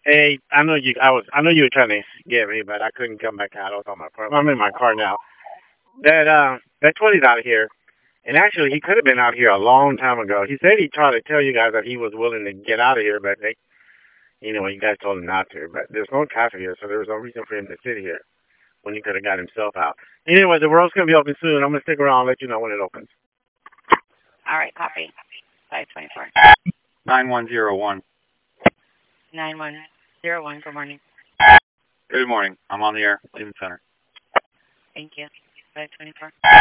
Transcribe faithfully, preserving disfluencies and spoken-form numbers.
Hey, I know you. I was. I know you were trying to get me, but I couldn't come back out. I was on my car. I'm in my car now. That uh, that twenty's out here, and actually, he could have been out here a long time ago. He said he tried to tell you guys that he was willing to get out of here, but they, you know, you guys told him not to. But there's no traffic here, so there was no reason for him to sit here when he could have got himself out. Anyway, the world's gonna be open soon. I'm gonna stick around and let you know when it opens. All right, copy. five twenty-four. nine one zero one. nine one zero one. Good morning. Good morning. I'm on the air. Leaving center. Thank you. five twenty-four.